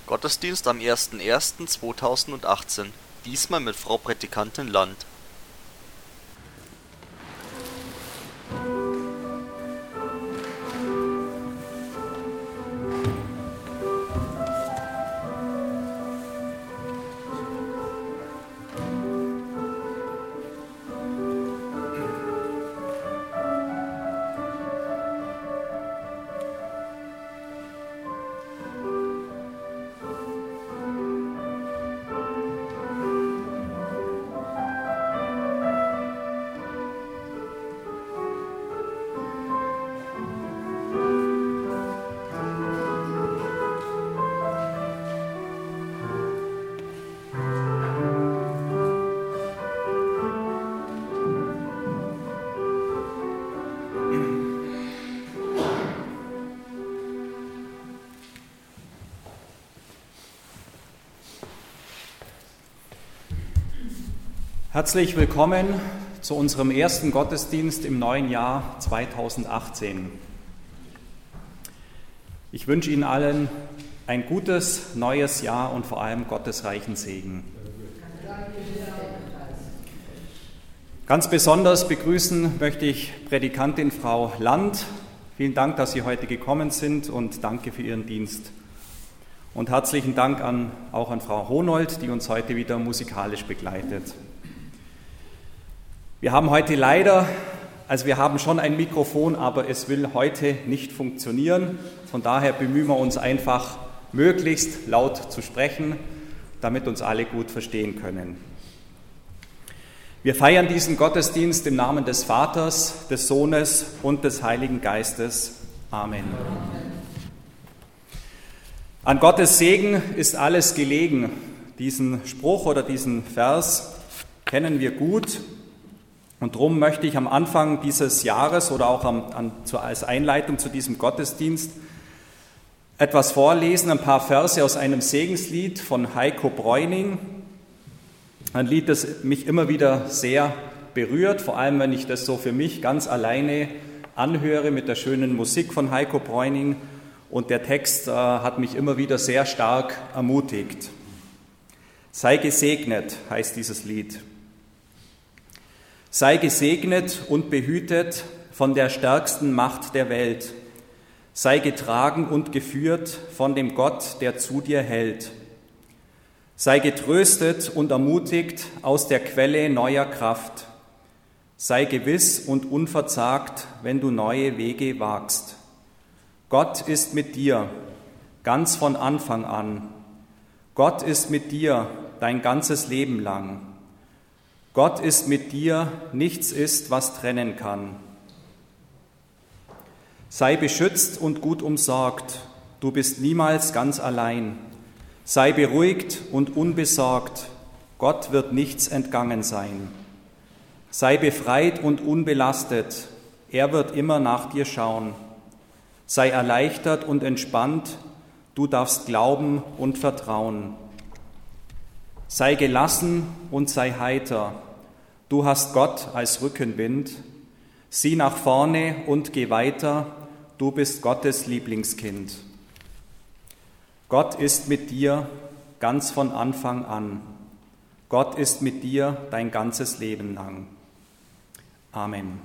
Gottesdienst am 01.01.2018, diesmal mit Frau Prädikantin Land. Herzlich willkommen zu unserem ersten Gottesdienst im neuen Jahr 2018. Ich wünsche Ihnen allen ein gutes neues Jahr und vor allem Gottes reichen Segen. Ganz besonders begrüßen möchte ich Prädikantin Frau Land. Vielen Dank, dass Sie heute gekommen sind und danke für Ihren Dienst. Und herzlichen Dank auch an Frau Honold, die uns heute wieder musikalisch begleitet. Wir haben heute wir haben schon ein Mikrofon, aber es will heute nicht funktionieren. Von daher bemühen wir uns einfach, möglichst laut zu sprechen, damit uns alle gut verstehen können. Wir feiern diesen Gottesdienst im Namen des Vaters, des Sohnes und des Heiligen Geistes. Amen. An Gottes Segen ist alles gelegen. Diesen Spruch oder diesen Vers kennen wir gut. Und darum möchte ich am Anfang dieses Jahres oder auch als Einleitung zu diesem Gottesdienst etwas vorlesen, ein paar Verse aus einem Segenslied von Heiko Bräuning. Ein Lied, das mich immer wieder sehr berührt, vor allem wenn ich das so für mich ganz alleine anhöre mit der schönen Musik von Heiko Bräuning. Und der Text hat mich immer wieder sehr stark ermutigt. Sei gesegnet heißt dieses Lied. Sei gesegnet und behütet von der stärksten Macht der Welt. Sei getragen und geführt von dem Gott, der zu dir hält. Sei getröstet und ermutigt aus der Quelle neuer Kraft. Sei gewiss und unverzagt, wenn du neue Wege wagst. Gott ist mit dir, ganz von Anfang an. Gott ist mit dir dein ganzes Leben lang. Gott ist mit dir, nichts ist, was trennen kann. Sei beschützt und gut umsorgt, du bist niemals ganz allein. Sei beruhigt und unbesorgt, Gott wird nichts entgangen sein. Sei befreit und unbelastet, er wird immer nach dir schauen. Sei erleichtert und entspannt, du darfst glauben und vertrauen. Sei gelassen und sei heiter, du hast Gott als Rückenwind. Sieh nach vorne und geh weiter, du bist Gottes Lieblingskind. Gott ist mit dir ganz von Anfang an. Gott ist mit dir dein ganzes Leben lang. Amen.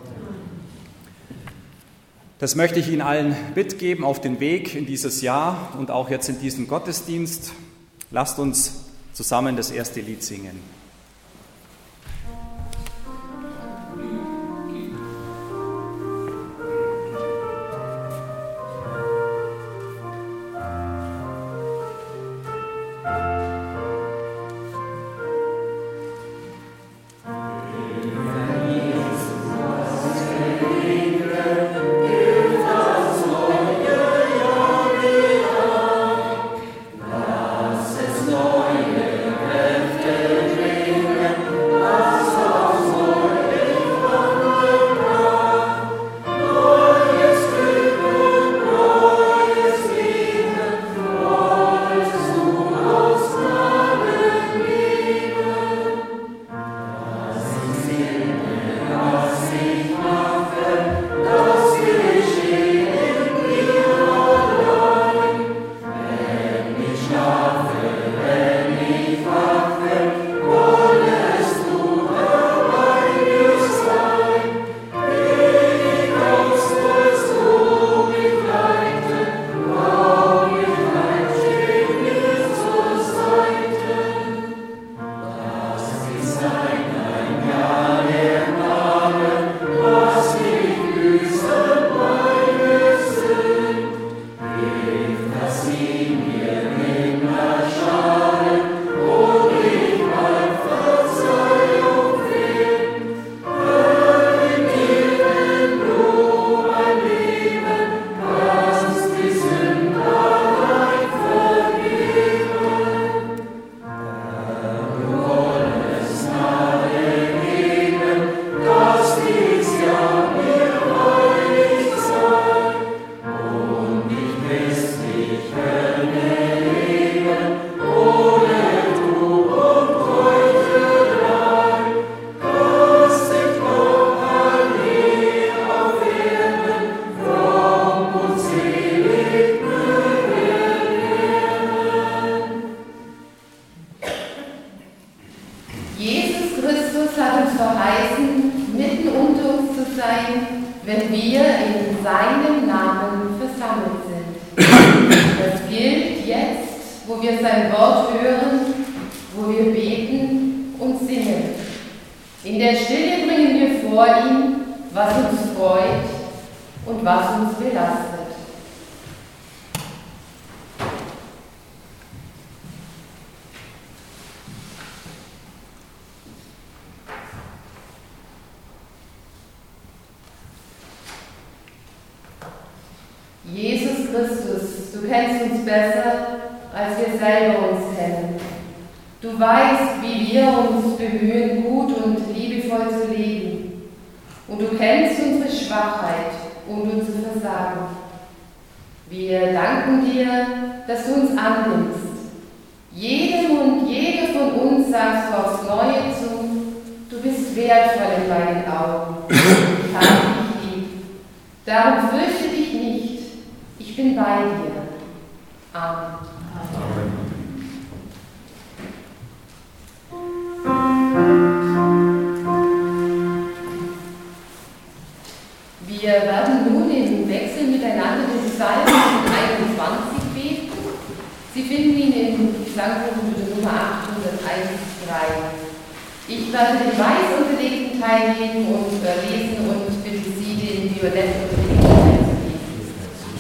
Das möchte ich Ihnen allen mitgeben auf den Weg in dieses Jahr und auch jetzt in diesen Gottesdienst. Lasst uns zusammen das erste Lied singen. Neue Kräfte jetzt, wo wir sein Wort hören, wo wir beten und singen. In der Stille bringen wir vor ihn, was uns freut und was uns belastet. Jesus Christus, du kennst uns besser, als wir selber uns kennen. Du weißt, wie wir uns bemühen, gut und liebevoll zu leben. Und du kennst unsere Schwachheit und unser Versagen. Wir danken dir, dass du uns annimmst. Jedem und jeder von uns sagst du aufs Neue zu, du bist wertvoll in meinen Augen. Ich habe dich lieb. Darum fürchte dich nicht. Ich bin bei dir. Amen. Amen. Wir werden nun im Wechsel miteinander den Psalm 21 beten. Sie finden ihn im Gesangbuch Nummer 801-3. Ich werde den weiß unterlegten Teil nehmen und lesen und bitte Sie, den violett unterlegten Teil zu lesen.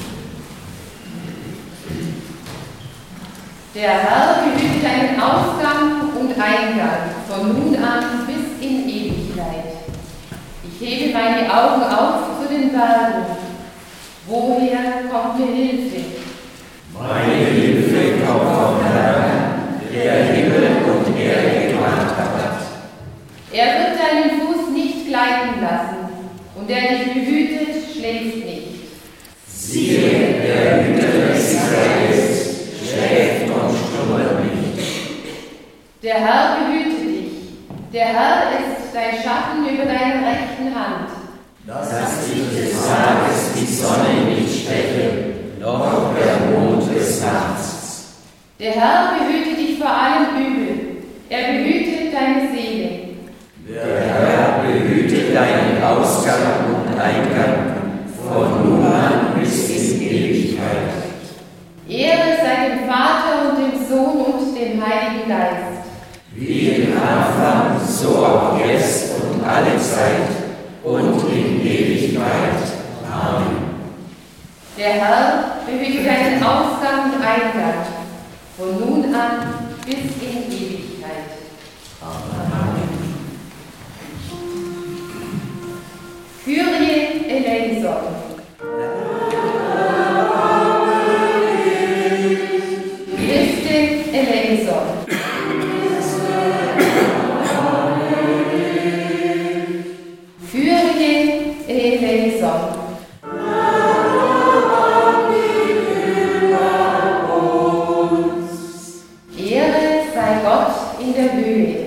Der Herr behütet deinen Ausgang und Eingang von nun an bis in Ewigkeit. Ich hebe meine Augen auf zu den Bergen. Woher kommt mir Hilfe? Meine Hilfe kommt vom Herrn, der Himmel und Erde gemacht hat. Er wird deinen Fuß nicht gleiten lassen, und der dich behütet, schläft nicht. Siehe, der Hüter Israels schläft und schlummert nicht. Der Herr behüte dich. Der Herr ist dein Schatten über deiner rechten Hand. Dass dich des Tages die Sonne nicht steche, noch der Mond des Nachts. Der Herr behüte dich vor allem Übel. Er behütet deine Seele. Der Herr behütet deinen Ausgang und Eingang von nun an bis in Ewigkeit. Ehre sei dem Vater und dem Sohn und dem Heiligen Geist. Wie im Anfang, so auch jetzt und alle Zeit und in Ewigkeit. Amen. Der Herr behütet deinen Ausgang und Eingang von nun an bis in Ewigkeit. Amen. Kyrie eleison. Christe eleison. Kyrie eleison. Ehre sei Gott in der Höhe.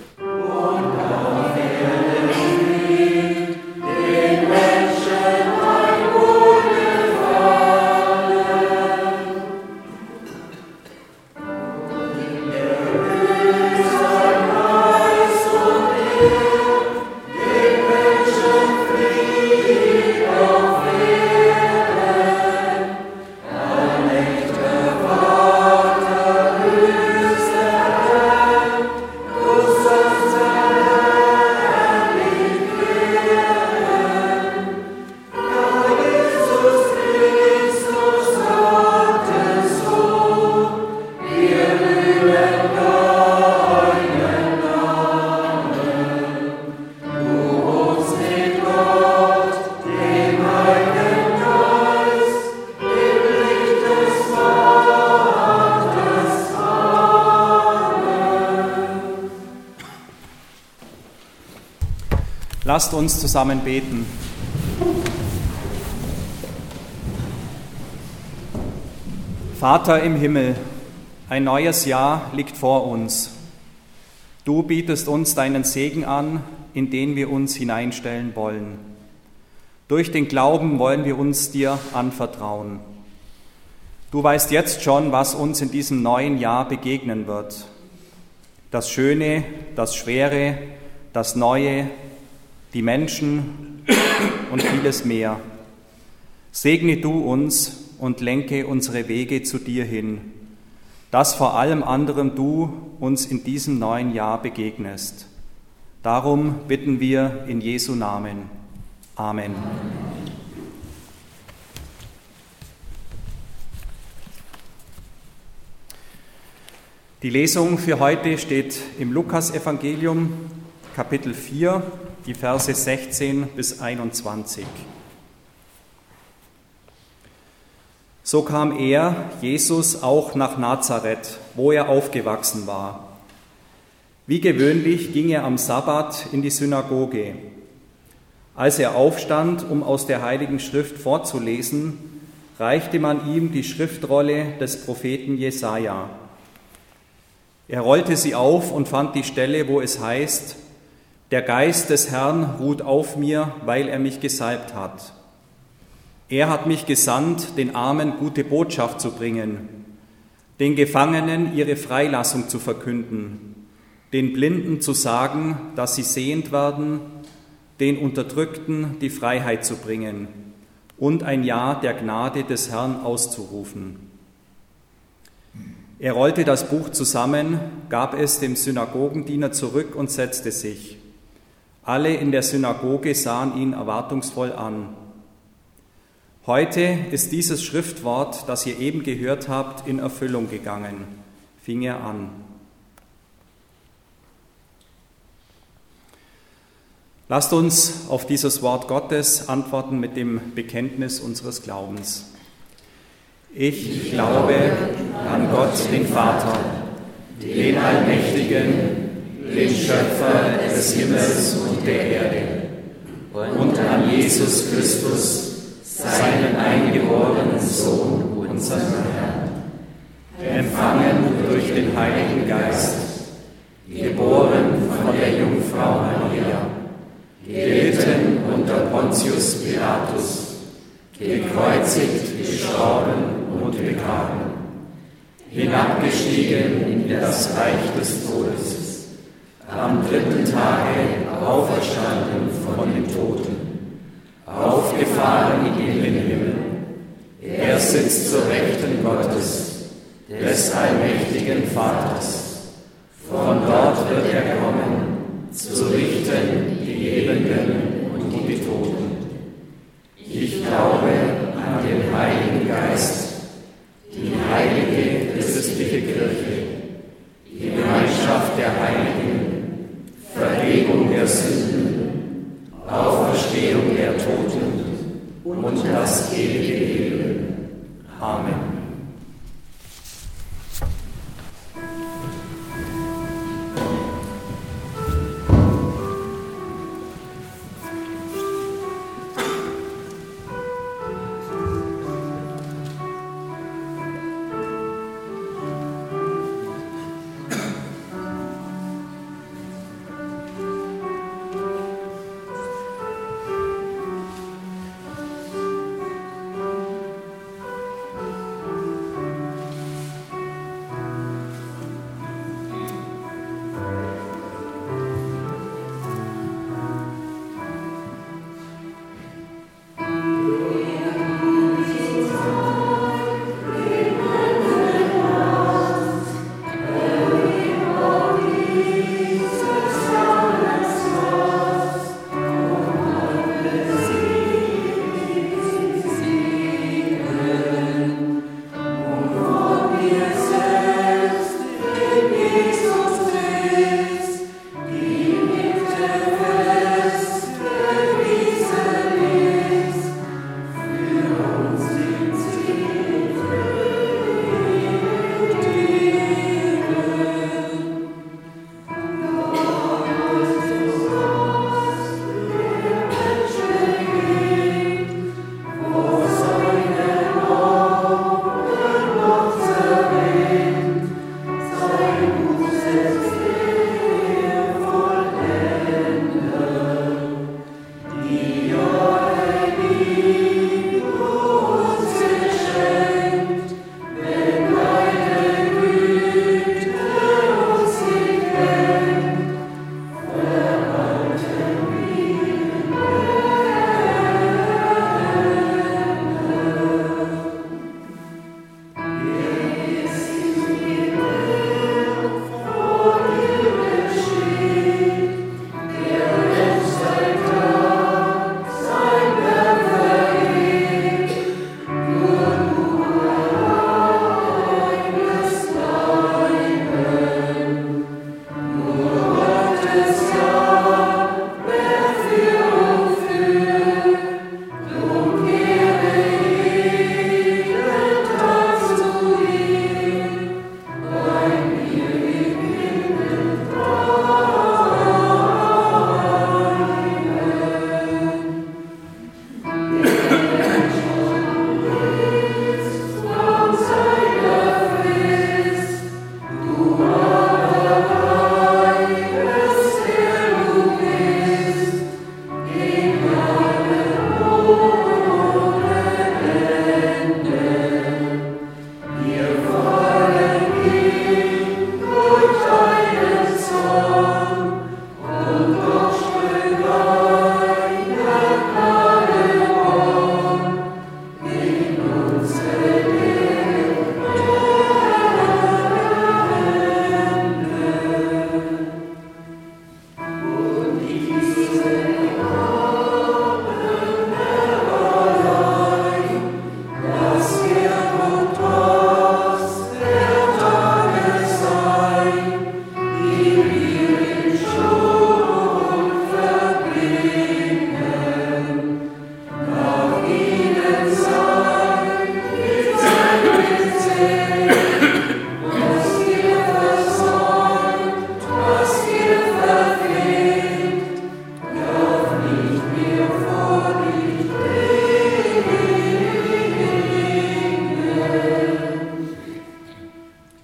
Lasst uns zusammen beten. Vater im Himmel, ein neues Jahr liegt vor uns. Du bietest uns deinen Segen an, in den wir uns hineinstellen wollen. Durch den Glauben wollen wir uns dir anvertrauen. Du weißt jetzt schon, was uns in diesem neuen Jahr begegnen wird. Das Schöne, das Schwere, das Neue, die Menschen und vieles mehr. Segne du uns und lenke unsere Wege zu dir hin. dass vor allem anderem du uns in diesem neuen Jahr begegnest. Darum bitten wir in Jesu Namen. Amen. Die Lesung für heute steht im Lukasevangelium, Kapitel 4, die Verse 16 bis 21. So kam er, Jesus, auch nach Nazareth, wo er aufgewachsen war. Wie gewöhnlich ging er am Sabbat in die Synagoge. Als er aufstand, um aus der Heiligen Schrift vorzulesen, reichte man ihm die Schriftrolle des Propheten Jesaja. Er rollte sie auf und fand die Stelle, wo es heißt: Der Geist des Herrn ruht auf mir, weil er mich gesalbt hat. Er hat mich gesandt, den Armen gute Botschaft zu bringen, den Gefangenen ihre Freilassung zu verkünden, den Blinden zu sagen, dass sie sehend werden, den Unterdrückten die Freiheit zu bringen und ein Jahr der Gnade des Herrn auszurufen. Er rollte das Buch zusammen, gab es dem Synagogendiener zurück und setzte sich. Alle in der Synagoge sahen ihn erwartungsvoll an. Heute ist dieses Schriftwort, das ihr eben gehört habt, in Erfüllung gegangen, fing er an. Lasst uns auf dieses Wort Gottes antworten mit dem Bekenntnis unseres Glaubens. Ich glaube an Gott, den Vater, den Allmächtigen, den Schöpfer des Himmels und der Erde, und an Jesus Christus, seinen eingeborenen Sohn, unseren Herrn, empfangen durch den Heiligen Geist, geboren von der Jungfrau Maria, gelitten unter Pontius Pilatus, gekreuzigt, gestorben und begraben, hinabgestiegen in das Reich des Todes, am dritten Tage auferstanden von den Toten, aufgefahren in den Himmel. Er sitzt zur Rechten Gottes, des allmächtigen Vaters. Von dort wird er kommen, zu richten die Lebenden und die Toten. Ich glaube an den Heiligen Geist, die heilige christliche Kirche, die Gemeinschaft der Heiligen, Vergebung der Sünden, Auferstehung der Toten und das ewige Leben. Amen.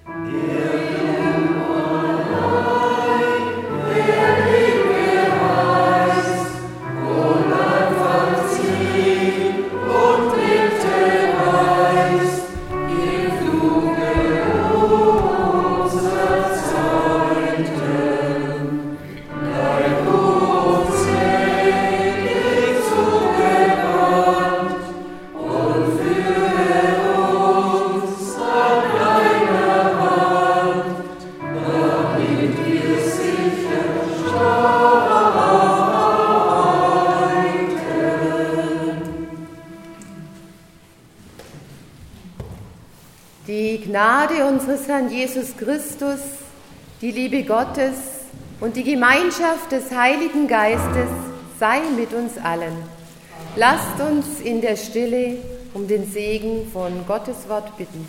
Die Gnade unseres Herrn Jesus Christus, die Liebe Gottes und die Gemeinschaft des Heiligen Geistes sei mit uns allen. Lasst uns in der Stille um den Segen von Gottes Wort bitten.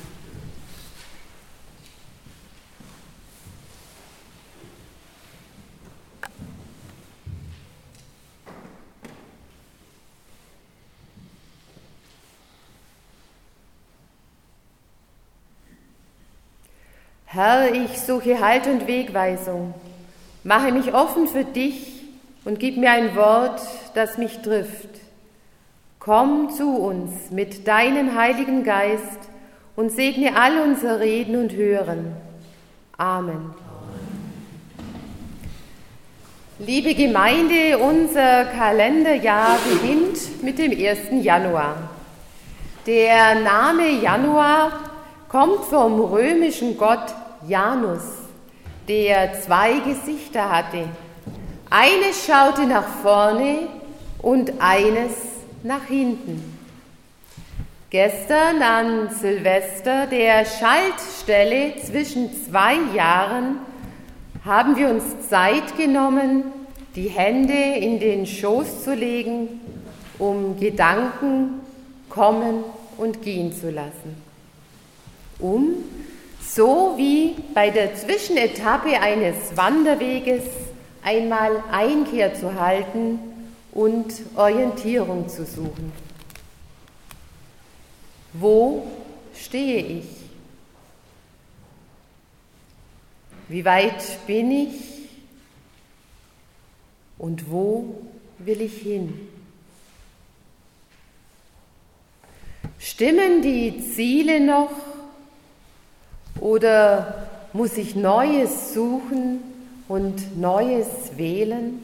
Herr, ich suche Halt und Wegweisung, mache mich offen für dich und gib mir ein Wort, das mich trifft. Komm zu uns mit deinem Heiligen Geist und segne all unser Reden und Hören. Amen. Liebe Gemeinde, unser Kalenderjahr beginnt mit dem 1. Januar. Der Name Januar kommt vom römischen Gott Janus, der 2 Gesichter hatte. Eines schaute nach vorne und eines nach hinten. Gestern an Silvester, der Schaltstelle zwischen 2 Jahren, haben wir uns Zeit genommen, die Hände in den Schoß zu legen, um Gedanken kommen und gehen zu lassen. So wie bei der Zwischenetappe eines Wanderweges einmal Einkehr zu halten und Orientierung zu suchen. Wo stehe ich? Wie weit bin ich? Und wo will ich hin? Stimmen die Ziele noch? Oder muss ich Neues suchen und Neues wählen?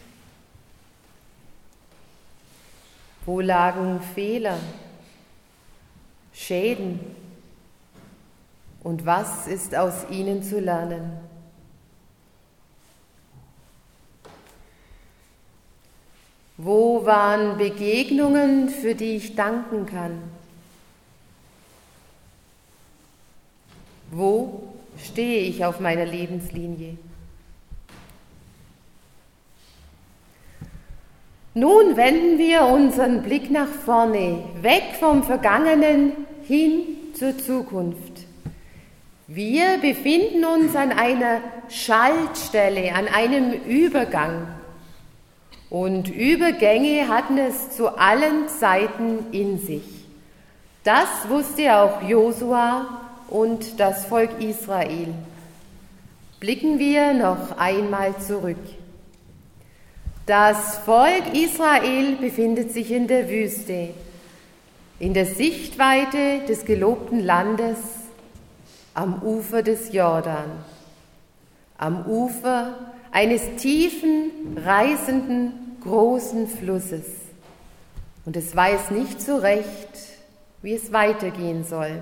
Wo lagen Fehler, Schäden und was ist aus ihnen zu lernen? Wo waren Begegnungen, für die ich danken kann? Wo stehe ich auf meiner Lebenslinie? Nun wenden wir unseren Blick nach vorne, weg vom Vergangenen hin zur Zukunft. Wir befinden uns an einer Schaltstelle, an einem Übergang. Und Übergänge hatten es zu allen Zeiten in sich. Das wusste auch Josua und das Volk Israel. Blicken wir noch einmal zurück. Das Volk Israel befindet sich in der Wüste, in der Sichtweite des gelobten Landes, am Ufer des Jordan, am Ufer eines tiefen, reißenden, großen Flusses. Und es weiß nicht so recht, wie es weitergehen soll.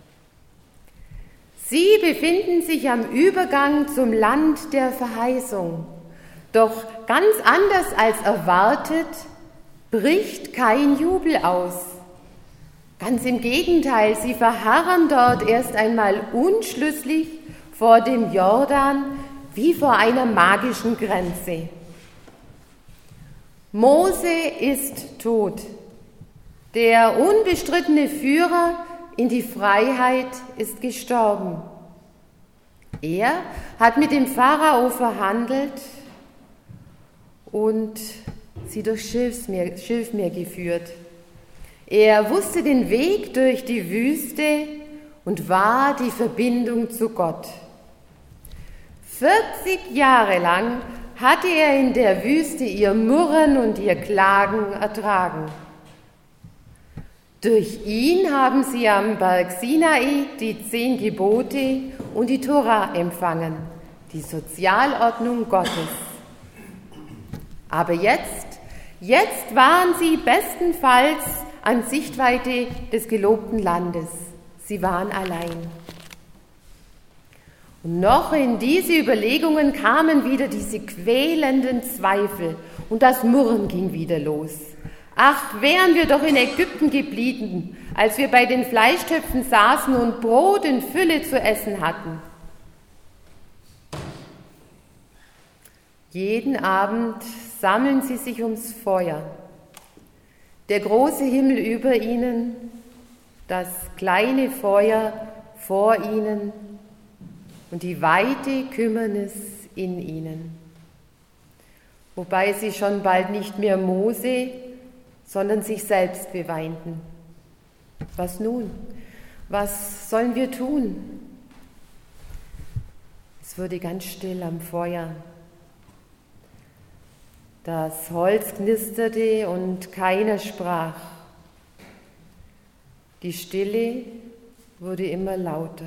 Sie befinden sich am Übergang zum Land der Verheißung. Doch ganz anders als erwartet, bricht kein Jubel aus. Ganz im Gegenteil, sie verharren dort erst einmal unschlüssig vor dem Jordan wie vor einer magischen Grenze. Mose ist tot. Der unbestrittene Führer in die Freiheit ist gestorben. Er hat mit dem Pharao verhandelt und sie durch Schilfmeer geführt. Er wusste den Weg durch die Wüste und war die Verbindung zu Gott. 40 Jahre lang hatte er in der Wüste ihr Murren und ihr Klagen ertragen. Durch ihn haben sie am Berg Sinai die 10 Gebote und die Tora empfangen, die Sozialordnung Gottes. Aber jetzt waren sie bestenfalls an Sichtweite des gelobten Landes. Sie waren allein. Und noch in diese Überlegungen kamen wieder diese quälenden Zweifel und das Murren ging wieder los. Ach, wären wir doch in Ägypten geblieben, als wir bei den Fleischtöpfen saßen und Brot in Fülle zu essen hatten. Jeden Abend sammeln sie sich ums Feuer. Der große Himmel über ihnen, das kleine Feuer vor ihnen und die weite Kümmernis in ihnen. Wobei sie schon bald nicht mehr Mose, sondern sich selbst beweinten. Was nun? Was sollen wir tun? Es wurde ganz still am Feuer. Das Holz knisterte und keiner sprach. Die Stille wurde immer lauter.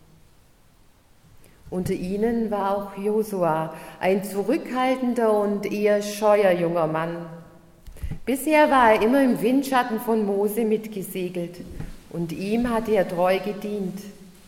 Unter ihnen war auch Josua, ein zurückhaltender und eher scheuer junger Mann. Bisher war er immer im Windschatten von Mose mitgesegelt und ihm hatte er treu gedient.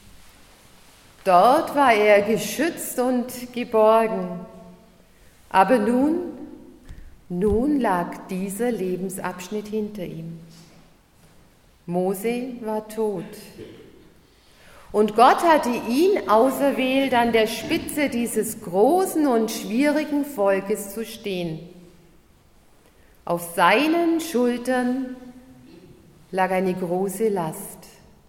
Dort war er geschützt und geborgen. Aber nun lag dieser Lebensabschnitt hinter ihm. Mose war tot. Und Gott hatte ihn auserwählt, an der Spitze dieses großen und schwierigen Volkes zu stehen. Auf seinen Schultern lag eine große Last.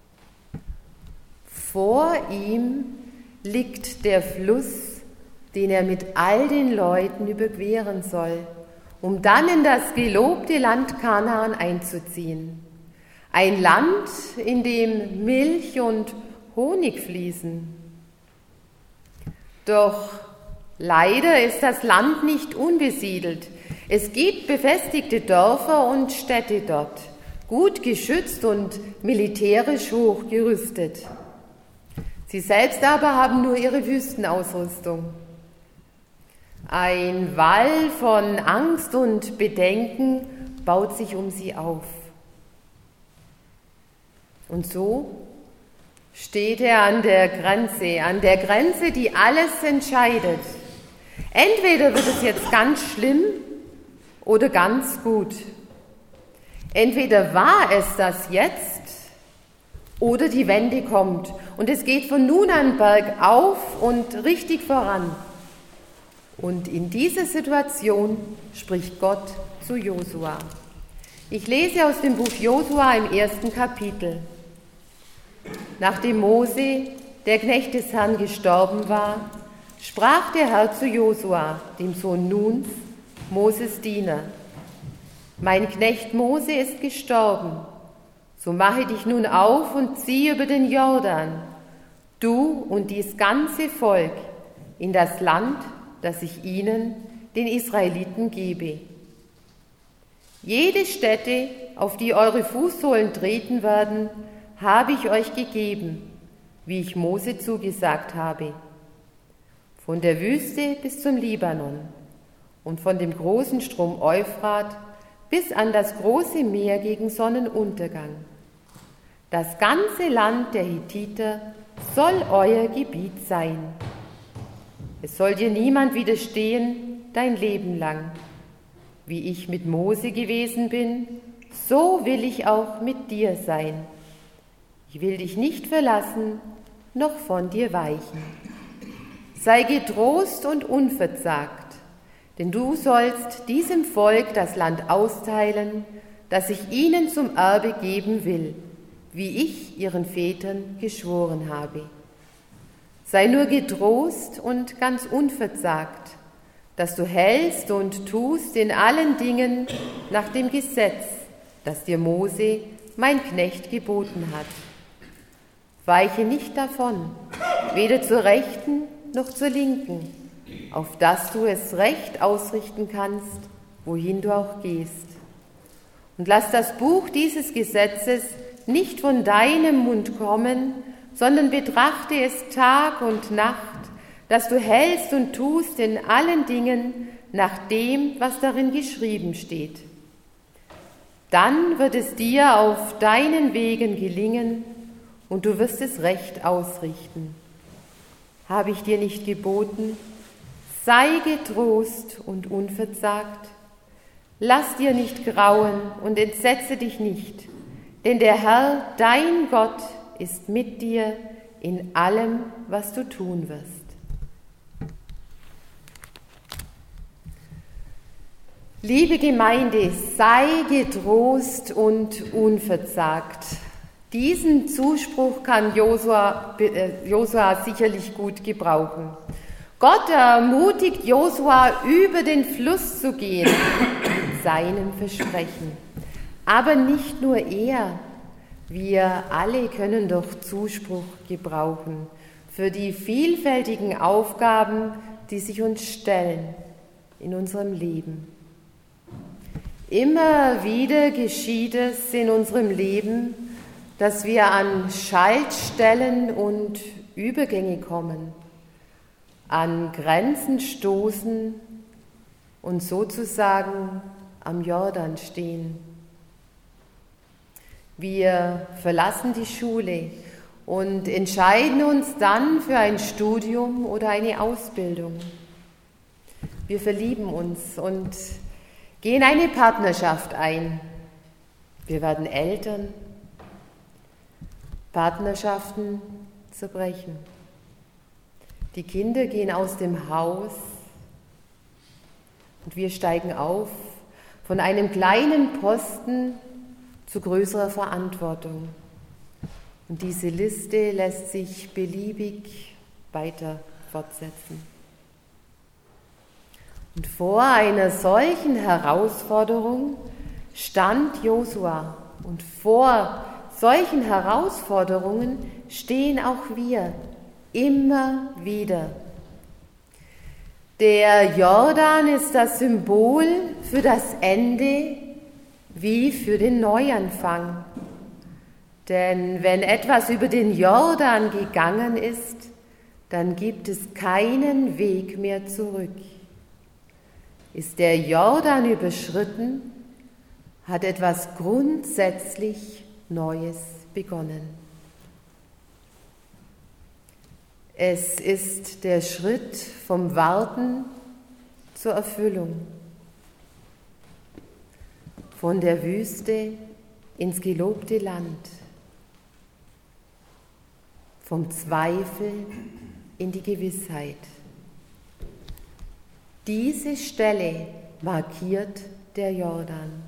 Vor ihm liegt der Fluss, den er mit all den Leuten überqueren soll, um dann in das gelobte Land Kanaan einzuziehen. Ein Land, in dem Milch und Honig fließen. Doch leider ist das Land nicht unbesiedelt. Es gibt befestigte Dörfer und Städte dort, gut geschützt und militärisch hochgerüstet. Sie selbst aber haben nur ihre Wüstenausrüstung. Ein Wall von Angst und Bedenken baut sich um sie auf. Und so steht er an der Grenze, die alles entscheidet. Entweder wird es jetzt ganz schlimm oder ganz gut. Entweder war es das jetzt oder die Wende kommt und es geht von nun an bergauf und richtig voran. Und in dieser Situation spricht Gott zu Josua. Ich lese aus dem Buch Josua im 1. Kapitel. Nachdem Mose, der Knecht des Herrn, gestorben war, sprach der Herr zu Josua, dem Sohn Nuns, Moses Diener: Mein Knecht Mose ist gestorben, so mache dich nun auf und zieh über den Jordan, du und dies ganze Volk, in das Land, das ich ihnen, den Israeliten, gebe. Jede Stätte, auf die eure Fußsohlen treten werden, habe ich euch gegeben, wie ich Mose zugesagt habe. Von der Wüste bis zum Libanon und von dem großen Strom Euphrat bis an das große Meer gegen Sonnenuntergang. Das ganze Land der Hethiter soll euer Gebiet sein. Es soll dir niemand widerstehen dein Leben lang. Wie ich mit Mose gewesen bin, so will ich auch mit dir sein. Ich will dich nicht verlassen, noch von dir weichen. Sei getrost und unverzagt, denn du sollst diesem Volk das Land austeilen, das ich ihnen zum Erbe geben will, wie ich ihren Vätern geschworen habe. Sei nur getrost und ganz unverzagt, dass du hältst und tust in allen Dingen nach dem Gesetz, das dir Mose, mein Knecht, geboten hat. weiche nicht davon, weder zur Rechten noch zur Linken, auf dass du es recht ausrichten kannst, wohin du auch gehst. Und lass das Buch dieses Gesetzes nicht von deinem Mund kommen, sondern betrachte es Tag und Nacht, dass du hältst und tust in allen Dingen nach dem, was darin geschrieben steht. Dann wird es dir auf deinen Wegen gelingen und du wirst es recht ausrichten. Habe ich dir nicht geboten? Sei getrost und unverzagt. Lass dir nicht grauen und entsetze dich nicht, denn der Herr, dein Gott, ist mit dir in allem, was du tun wirst. Liebe Gemeinde, sei getrost und unverzagt. Diesen Zuspruch kann Josua sicherlich gut gebrauchen. Gott ermutigt Josua, über den Fluss zu gehen, mit seinem Versprechen. Aber nicht nur er, wir alle können doch Zuspruch gebrauchen für die vielfältigen Aufgaben, die sich uns stellen in unserem Leben. Immer wieder geschieht es in unserem Leben, dass wir an Schaltstellen und Übergänge kommen, an Grenzen stoßen und sozusagen am Jordan stehen. Wir verlassen die Schule und entscheiden uns dann für ein Studium oder eine Ausbildung. Wir verlieben uns und gehen eine Partnerschaft ein. Wir werden Eltern. Partnerschaften zerbrechen. Die Kinder gehen aus dem Haus und wir steigen auf von einem kleinen Posten zu größerer Verantwortung. Und diese Liste lässt sich beliebig weiter fortsetzen. Und vor einer solchen Herausforderung stand Josua. Und vor solchen Herausforderungen stehen auch wir immer wieder. Der Jordan ist das Symbol für das Ende wie für den Neuanfang. Denn wenn etwas über den Jordan gegangen ist, dann gibt es keinen Weg mehr zurück. Ist der Jordan überschritten, hat etwas grundsätzlich Neues begonnen. Es ist der Schritt vom Warten zur Erfüllung, von der Wüste ins gelobte Land, vom Zweifel in die Gewissheit. Diese Stelle markiert der Jordan.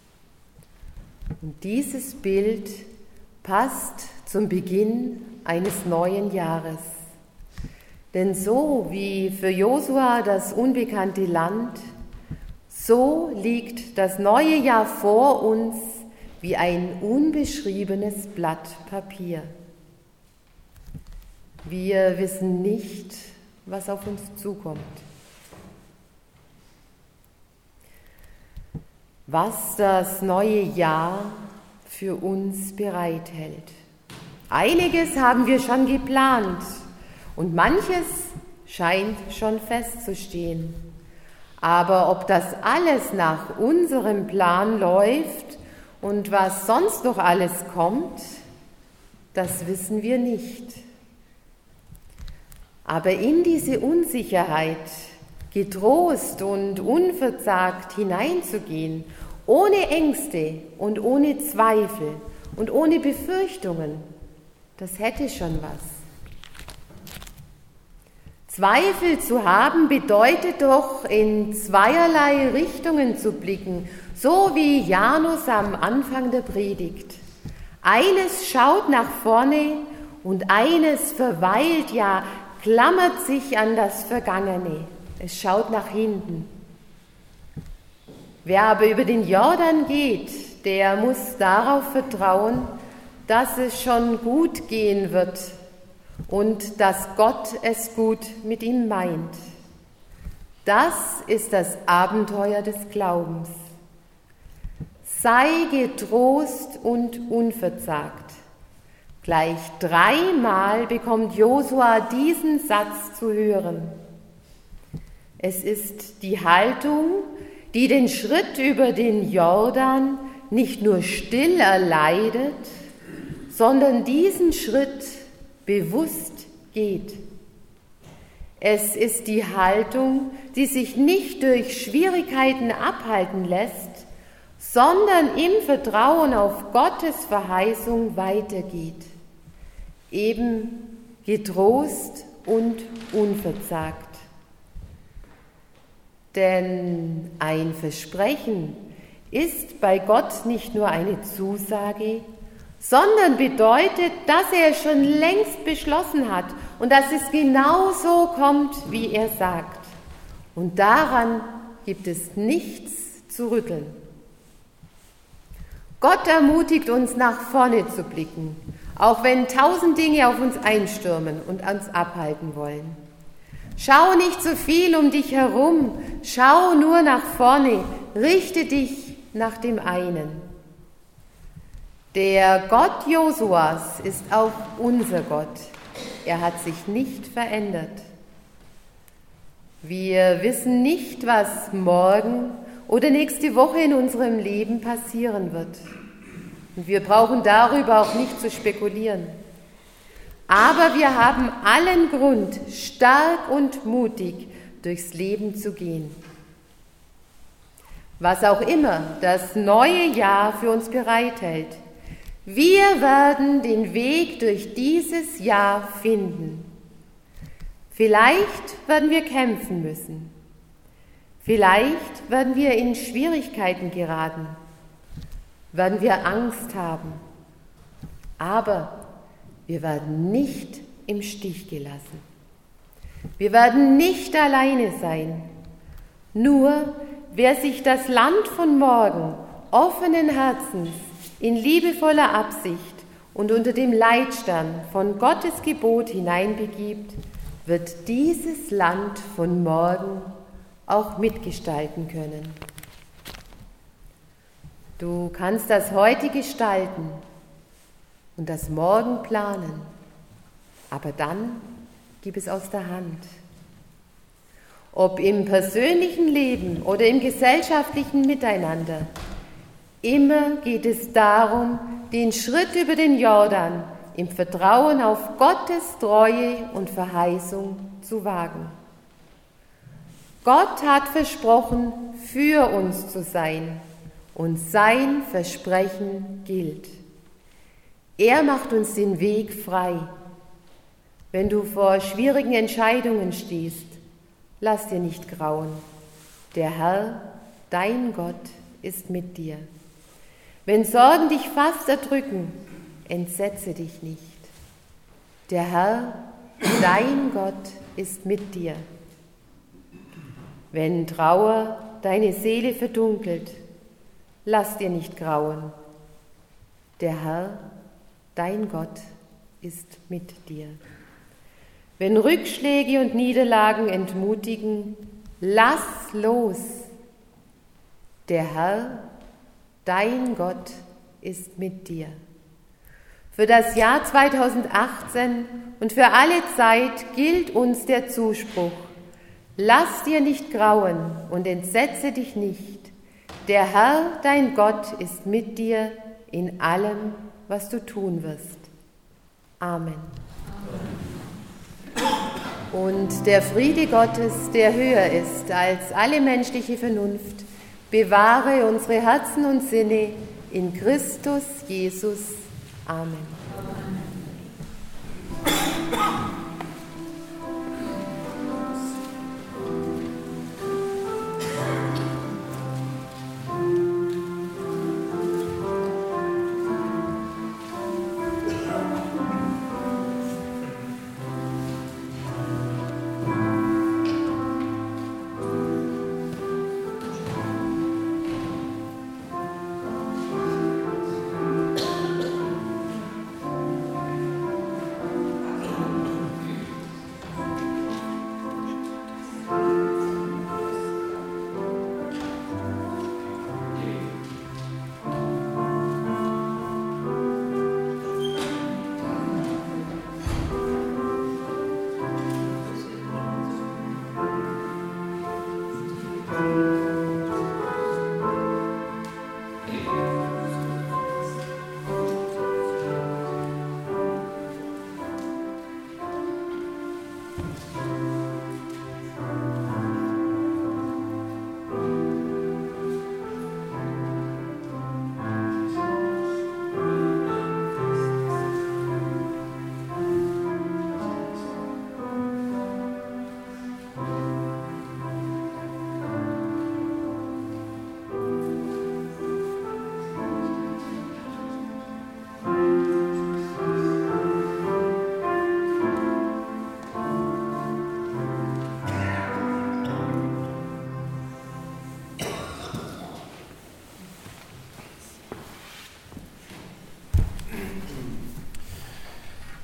Und dieses Bild passt zum Beginn eines neuen Jahres. Denn so wie für Josua das unbekannte Land, so liegt das neue Jahr vor uns wie ein unbeschriebenes Blatt Papier. Wir wissen nicht, was auf uns zukommt. Was das neue Jahr für uns bereithält. Einiges haben wir schon geplant und manches scheint schon festzustehen. Aber ob das alles nach unserem Plan läuft und was sonst noch alles kommt, das wissen wir nicht. Aber in diese Unsicherheit getrost und unverzagt hineinzugehen, ohne Ängste und ohne Zweifel und ohne Befürchtungen, das hätte schon was. Zweifel zu haben bedeutet doch, in zweierlei Richtungen zu blicken, so wie Janus am Anfang der Predigt. Eines schaut nach vorne und eines verweilt, ja, klammert sich an das Vergangene. Es schaut nach hinten. Wer aber über den Jordan geht, der muss darauf vertrauen, dass es schon gut gehen wird und dass Gott es gut mit ihm meint. Das ist das Abenteuer des Glaubens. Sei getrost und unverzagt. Gleich 3-mal bekommt Josua diesen Satz zu hören. Es ist die Haltung, die den Schritt über den Jordan nicht nur still erleidet, sondern diesen Schritt bewusst geht. Es ist die Haltung, die sich nicht durch Schwierigkeiten abhalten lässt, sondern im Vertrauen auf Gottes Verheißung weitergeht. Eben getrost und unverzagt. Denn ein Versprechen ist bei Gott nicht nur eine Zusage, sondern bedeutet, dass er es schon längst beschlossen hat und dass es genau so kommt, wie er sagt. Und daran gibt es nichts zu rütteln. Gott ermutigt uns, nach vorne zu blicken, auch wenn 1000 Dinge auf uns einstürmen und uns abhalten wollen. Schau nicht so viel um dich herum, schau nur nach vorne, richte dich nach dem einen. Der Gott Josuas ist auch unser Gott. Er hat sich nicht verändert. Wir wissen nicht, was morgen oder nächste Woche in unserem Leben passieren wird. Und wir brauchen darüber auch nicht zu spekulieren. Aber wir haben allen Grund, stark und mutig durchs Leben zu gehen. Was auch immer das neue Jahr für uns bereithält, wir werden den Weg durch dieses Jahr finden. Vielleicht werden wir kämpfen müssen. Vielleicht werden wir in Schwierigkeiten geraten. Werden wir Angst haben. Aber wir werden nicht im Stich gelassen. Wir werden nicht alleine sein. Nur wer sich das Land von morgen offenen Herzens in liebevoller Absicht und unter dem Leitstern von Gottes Gebot hineinbegibt, wird dieses Land von morgen auch mitgestalten können. Du kannst das heute gestalten und das Morgen planen, aber dann gib es aus der Hand. Ob im persönlichen Leben oder im gesellschaftlichen Miteinander, immer geht es darum, den Schritt über den Jordan im Vertrauen auf Gottes Treue und Verheißung zu wagen. Gott hat versprochen, für uns zu sein, und sein Versprechen gilt. Er macht uns den Weg frei. Wenn du vor schwierigen Entscheidungen stehst, lass dir nicht grauen. Der Herr, dein Gott, ist mit dir. Wenn Sorgen dich fast erdrücken, entsetze dich nicht. Der Herr, dein Gott, ist mit dir. Wenn Trauer deine Seele verdunkelt, lass dir nicht grauen. Der Herr, dein Gott, ist mit dir. Wenn Rückschläge und Niederlagen entmutigen, lass los. Der Herr, dein Gott, ist mit dir. Für das Jahr 2018 und für alle Zeit gilt uns der Zuspruch: Lass dir nicht grauen und entsetze dich nicht. Der Herr, dein Gott, ist mit dir in allem, was du tun wirst. Amen. Und der Friede Gottes, der höher ist als alle menschliche Vernunft, bewahre unsere Herzen und Sinne in Christus Jesus. Amen.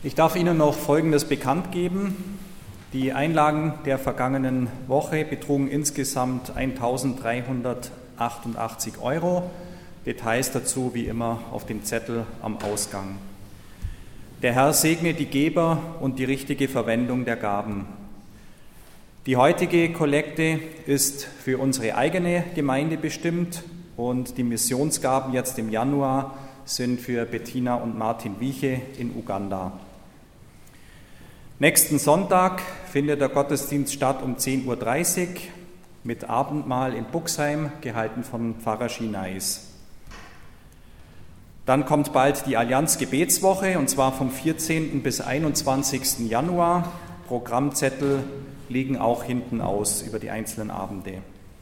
Ich darf Ihnen noch Folgendes bekannt geben. Die Einlagen der vergangenen Woche betrugen insgesamt 1.388 €. Details dazu wie immer auf dem Zettel am Ausgang. Der Herr segne die Geber und die richtige Verwendung der Gaben. Die heutige Kollekte ist für unsere eigene Gemeinde bestimmt und die Missionsgaben jetzt im Januar sind für Bettina und Martin Wieche in Uganda. Nächsten Sonntag findet der Gottesdienst statt um 10.30 Uhr mit Abendmahl in Buxheim, gehalten von Pfarrer Schineis. Dann kommt bald die Allianz-Gebetswoche, und zwar vom 14. bis 21. Januar. Programmzettel liegen auch hinten aus über die einzelnen Abende.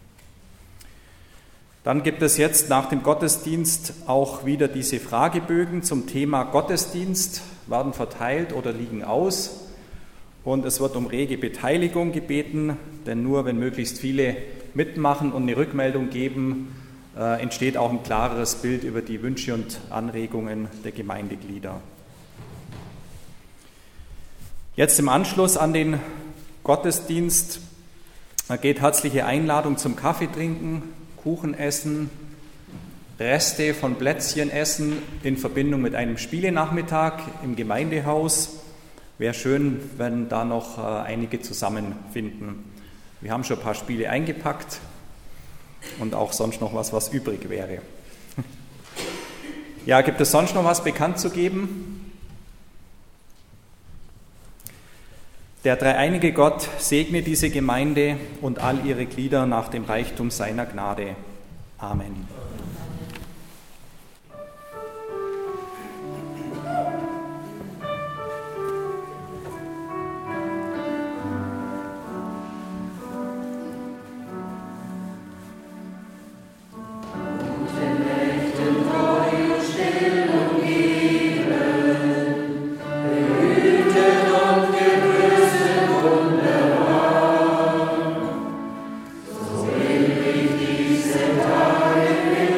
Dann gibt es jetzt nach dem Gottesdienst auch wieder diese Fragebögen zum Thema Gottesdienst, werden verteilt oder liegen aus. Und es wird um rege Beteiligung gebeten, denn nur wenn möglichst viele mitmachen und eine Rückmeldung geben, entsteht auch ein klareres Bild über die Wünsche und Anregungen der Gemeindeglieder. Jetzt im Anschluss an den Gottesdienst geht herzliche Einladung zum Kaffee trinken, Kuchen essen, Reste von Plätzchen essen in Verbindung mit einem Spielenachmittag im Gemeindehaus. Wäre schön, wenn da noch einige zusammenfinden. Wir haben schon ein paar Spiele eingepackt und auch sonst noch was übrig wäre. Ja, gibt es sonst noch was bekannt zu geben? Der dreieinige Gott segne diese Gemeinde und all ihre Glieder nach dem Reichtum seiner Gnade. Amen. Tage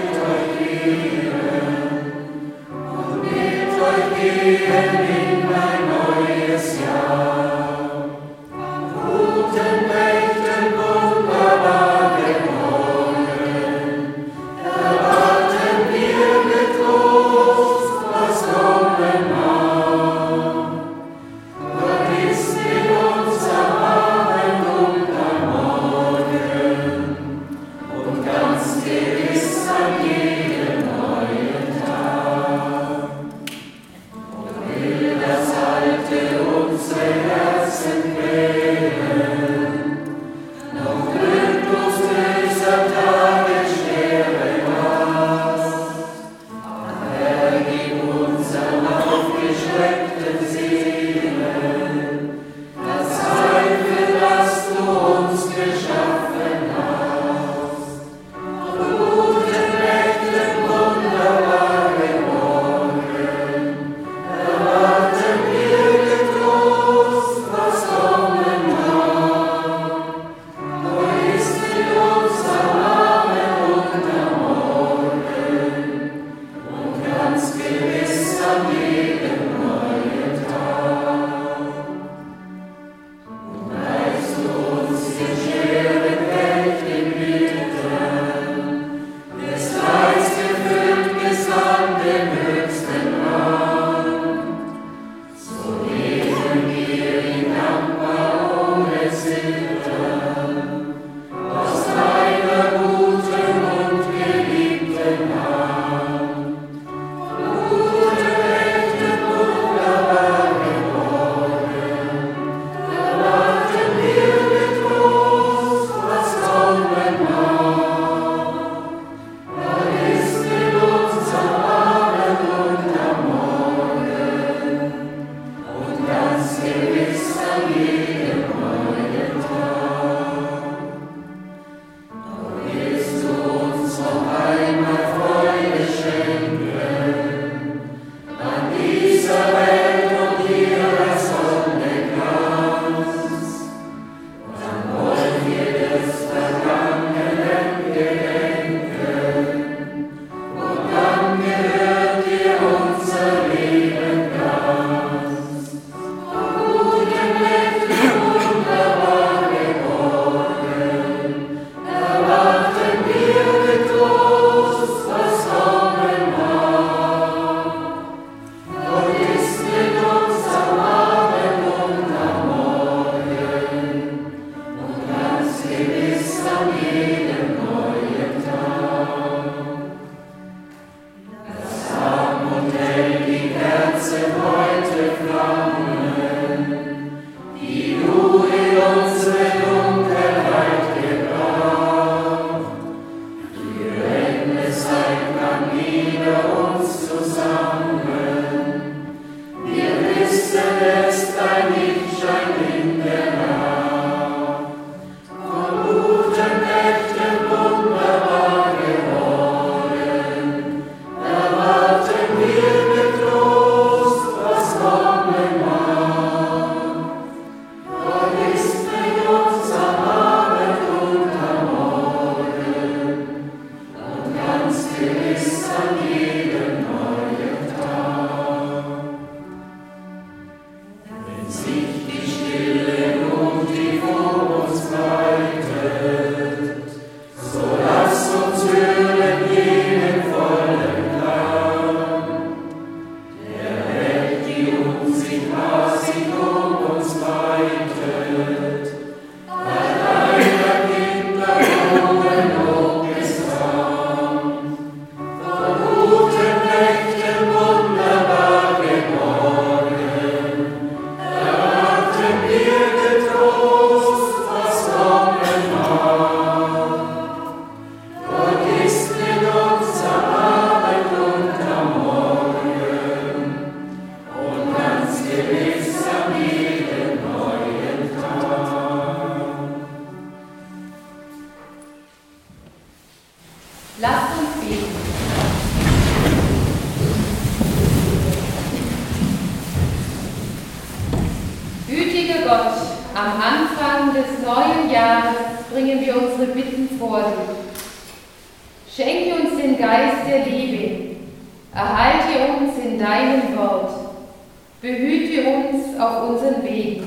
Am Anfang des neuen Jahres bringen wir unsere Bitten vor dich. Schenke uns den Geist der Liebe, erhalte uns in deinem Wort, behüte uns auf unseren Wegen.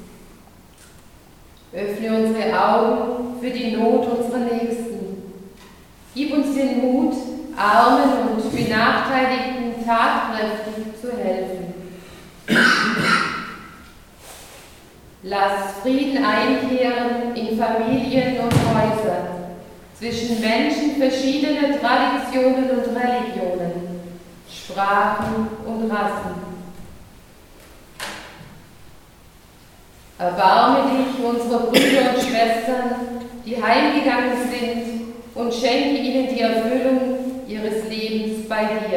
Öffne unsere Augen für die Not unserer Nächsten. Gib uns den Mut, Armen und Benachteiligten tatkräftig zu helfen. Lass Frieden einkehren in Familien und Häusern, zwischen Menschen verschiedener Traditionen und Religionen, Sprachen und Rassen. Erbarme dich unserer Brüder und Schwestern, die heimgegangen sind, und schenke ihnen die Erfüllung ihres Lebens bei dir.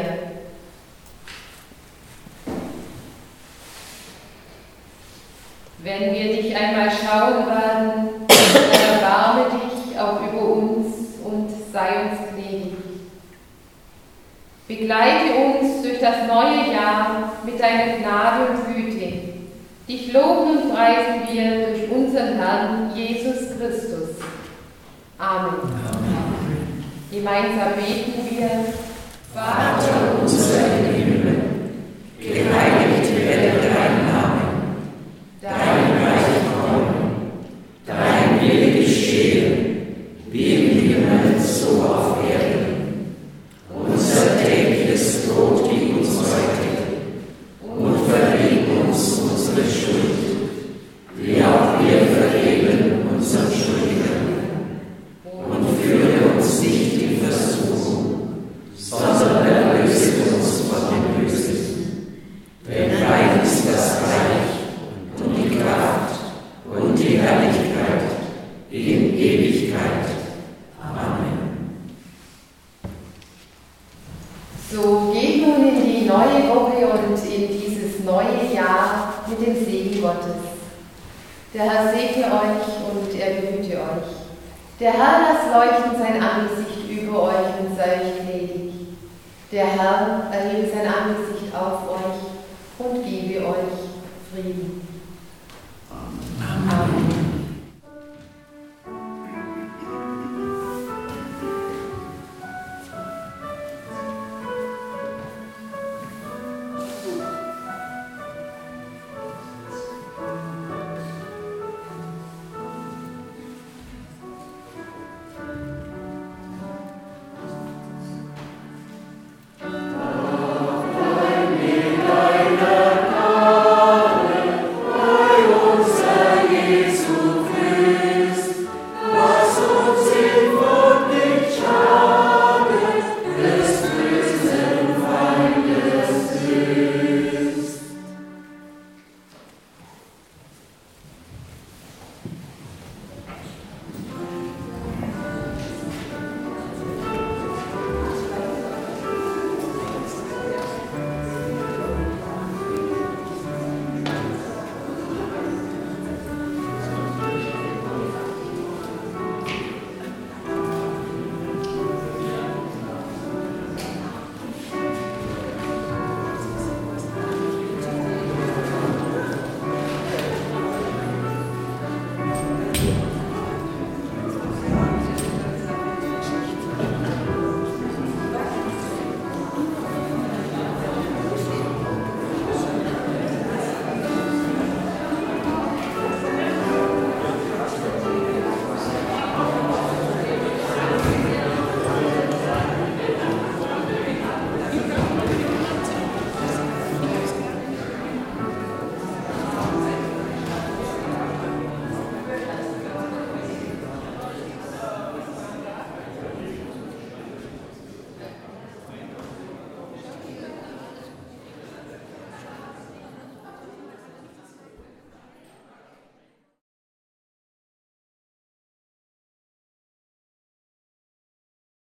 Wenn wir dich einmal schauen werden, dann erbarme dich auch über uns und sei uns gnädig. Begleite uns durch das neue Jahr mit deiner Gnade und Güte. Dich loben und preisen wir durch unseren Herrn Jesus Christus. Amen. Amen. Gemeinsam beten wir: Vater unser im Himmel, geheiligt werde dein Name, dein Reich komme, dein Wille geschehe, wie im Himmel so auf Erden. Unser tägliches Brot gib uns heute und vergib uns unsere Schuld, wie auch wir vergeben unseren Schuldigern. Und führe uns nicht in Versuchung, sondern erlöse uns von dem Bösen. Denn dein ist das Reich und die Kraft und die Herrlichkeit in Ewigkeit. Amen. So geht nun in die neue Woche und in dieses neue Jahr mit dem Segen Gottes. Der Herr segne euch und er behüte euch. Der Herr lasse leuchten sein Angesicht über euch und sei euch gnädig. Der Herr erhebe sein Angesicht auf euch und gebe euch Frieden.